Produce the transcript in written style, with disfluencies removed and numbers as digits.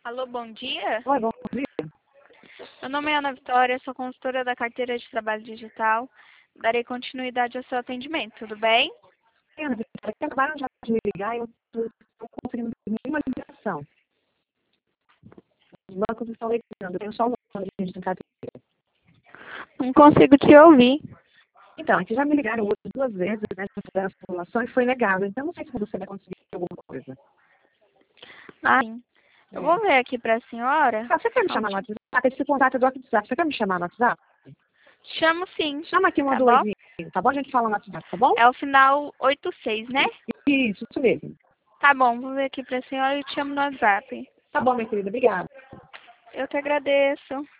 Alô, bom dia. Oi, bom dia. Meu nome é Ana Vitória, sou consultora da carteira de trabalho digital. Darei continuidade ao seu atendimento, tudo bem? Ana Vitória, acabaram de me ligar e eu estou conseguindo nenhuma ligação. Os bancos estão ligando, eu tenho só um número de gente em carteira. Não consigo te ouvir. Então, aqui já me ligaram outras 2 vezes, né, para a formulação e foi negado. Então, não sei se você vai conseguir alguma coisa. Ah, sim. Eu vou ver aqui para a senhora. Ah, você quer me chamar no WhatsApp? Esse contato é do WhatsApp. Você quer me chamar no WhatsApp? Chamo sim, Chama aqui uma tá do bom? Oizinho, tá bom? A gente fala no WhatsApp, tá bom? É o final 86, né? Isso mesmo. Tá bom, vou ver aqui para a senhora e te chamo no WhatsApp. Tá bom, minha querida. Obrigada. Eu que agradeço.